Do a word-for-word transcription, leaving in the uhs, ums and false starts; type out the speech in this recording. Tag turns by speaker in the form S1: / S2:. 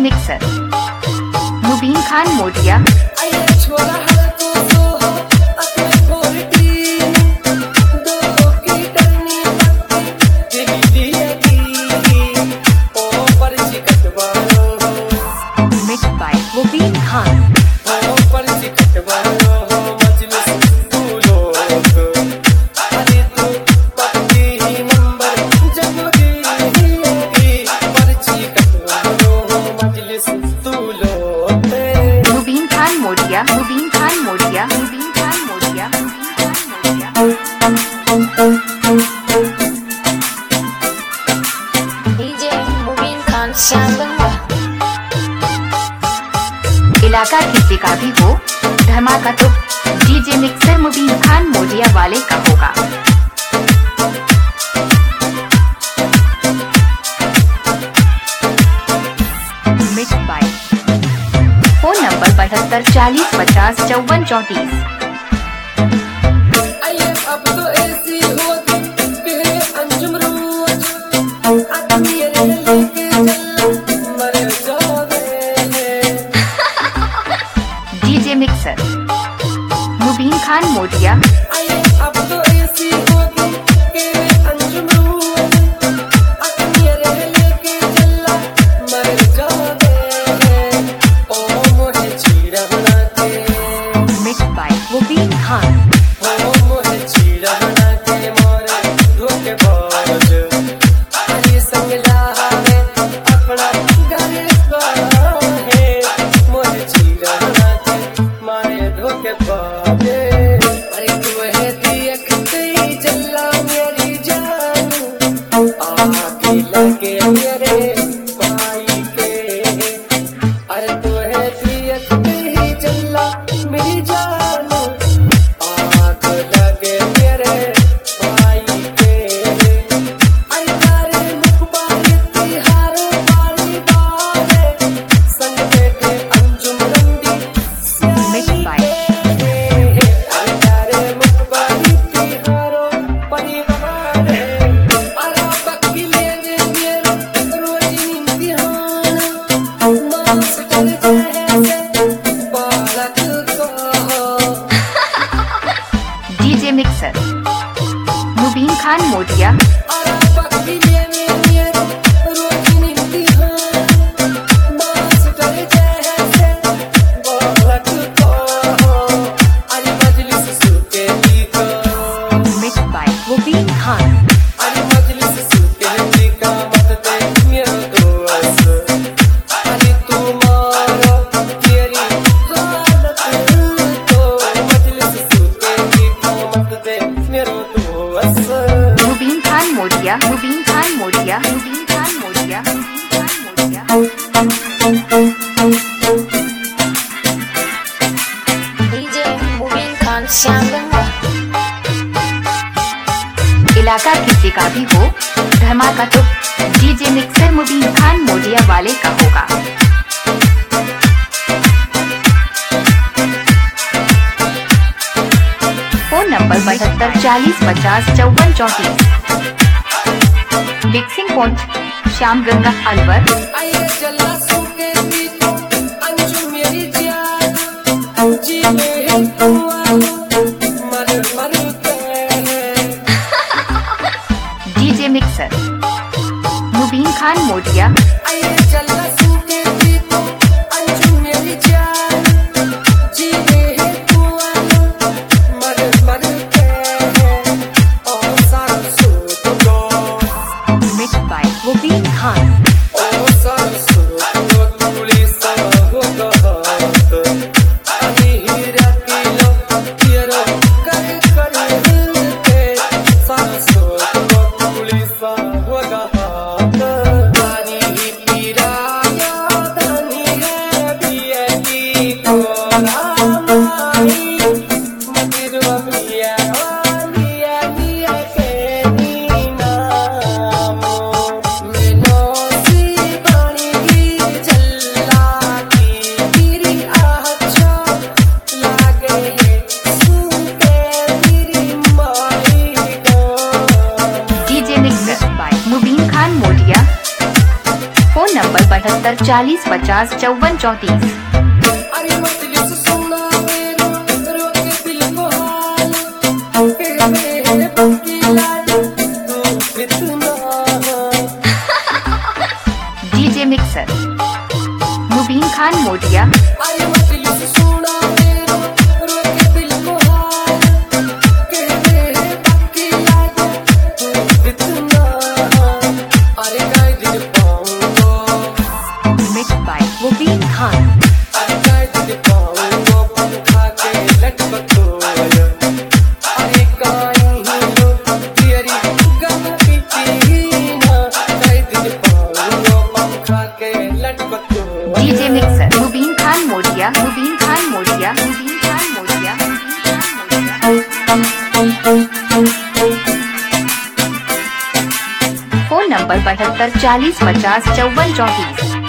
S1: Mixer Mubeen Khan Motiya. Mix by Mubeen Khan. Mubeen Khan Motiya Mubeen Khan Motiya Mubeen Khan Motiya Mubeen Khan Motiya.
S2: DJ Mubeen Khan Shyam Ganga.
S1: इलाका किसी का भी हो, धमाका तो डीजे मिक्सर मुबीन खान मोटिया वाले का होगा। मिक्स बाय फोन नंबर बहत्तर चालीस पचास चौवन चौंतीस। DJ mixer Mubeen Khan Motiya. Mix by Mubeen Khan.
S3: लगे मेरे भाई के, अरे तू है दियत ही जल्ला मेरी जान, आग लगे मेरे भाई के, अरे तारे मुखबारी तिहार वाली बारे संग बैठे अंजुम रंगी
S1: मिक्स बाय
S3: अरे तारे मुखबारी तिहार परिवार अरे बक्की ले
S1: DJ mixer Mubeen Khan Motiya. Mix by Mubeen Khan. Mubeen Khan Motiya Mubeen Khan Motiya Mubeen Khan Motiya Mubeen Khan Motiya.
S2: DJ Mubeen Khan Shyam Ganga.
S1: इलाका किसी का भी हो, धमाका तो डीजे मिक्सर मुबीन खान मोटिया वाले का होगा। फोन नंबर बहत्तर चालीस पचास चौवन चौंतीस। Mixing point Shyam Ganga Alwar. DJ mixer Mubeen Khan Motiya. Mix by Mubeen Khan.
S3: होगा
S1: बहत्तर चालीस पचास चौवन चौंतीस।
S3: अरे मजलिस सुना मेरा रो के दिल को हाल के मेरे पक्की लाज तू इतना
S1: डीजे मिक्सर मुबीन खान मोडिया।
S3: अरे मजलिस सुना मेरा रो के दिल को हाल के मेरे पक्की लाज तू इतना अरे काय दिल पाऊंगा
S1: मिक्स बाय मुबीन खान।
S3: अरे काय दिल पाऊंगा पंखा के लटपटो अरे काय ही लो तेरी गम की पीना काय दिल पाऊंगा पंखा के लटपटो
S1: DJ mixer Mubeen Khan Modiya Mubeen Khan Modiya Mubeen Khan Modiya phone number बहत्तर चालीस पचास चौवन चौंतीस।